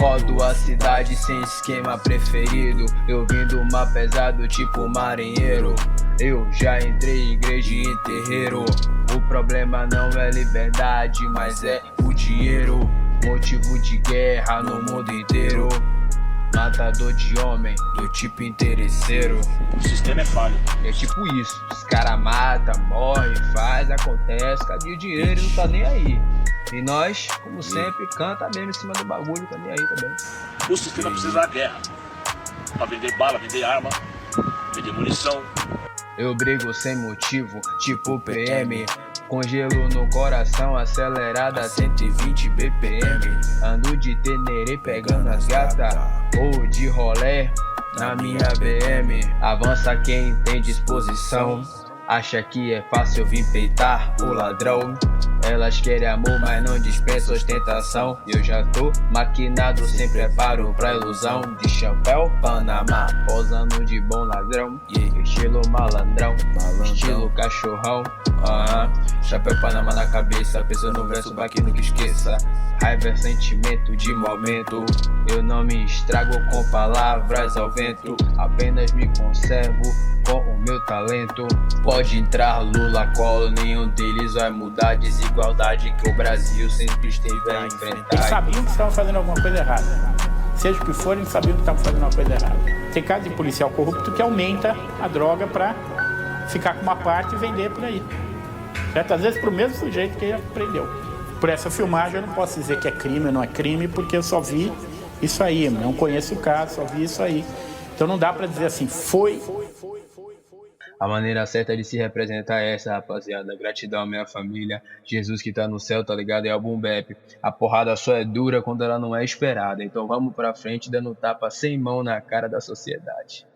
Rodo a cidade sem esquema preferido. Eu vim do mar pesado tipo marinheiro. Eu já entrei em igreja e em terreiro. O problema não é liberdade, mas é o dinheiro. Motivo de guerra no mundo inteiro. Matador de homem, do tipo interesseiro. O sistema é falho. É tipo isso, os caras matam, morrem, faz, acontece, cadê o dinheiro e não tá nem aí. E nós, como sempre, canta mesmo em cima do bagulho, tá nem aí também. O sistema precisa da guerra. Pra vender bala, vender arma, vender munição. Eu brigo sem motivo, tipo PM. Com gelo no coração, acelerada a 120 BPM. Ando de Tenerê pegando as gatas, ou de rolé na minha BM. Avança quem tem disposição. Acha que é fácil vir peitar o ladrão. Elas querem amor, mas não dispensa ostentação. Eu já tô maquinado, sem preparo pra ilusão. De chapéu, Panamá, posando de bom ladrão. Estilo malandrão, estilo cachorrão. Chapéu Panamá na cabeça, pensa no verso pra que nunca esqueça. Raiva é sentimento de momento. Eu não me estrago com palavras ao vento. Apenas me conservo com o meu talento. Pode entrar Lula, Collor, nenhum deles vai mudar a desigualdade que o Brasil sempre esteve a enfrentar. Eles sabiam que estavam fazendo alguma coisa errada. Seja o que for, eles sabiam que estavam fazendo uma coisa errada. Tem caso de policial corrupto que aumenta a droga pra ficar com uma parte e vender por aí. Certo? Às vezes pro mesmo sujeito que ele prendeu. Por essa filmagem eu não posso dizer que é crime ou não é crime, porque eu só vi isso aí, não conheço o caso, só vi isso aí. Então não dá pra dizer assim, foi. A maneira certa de se representar é essa, rapaziada. Gratidão à minha família. Jesus que tá no céu, tá ligado? É o boom bap. A porrada só é dura quando ela não é esperada. Então vamos pra frente dando tapa sem mão na cara da sociedade.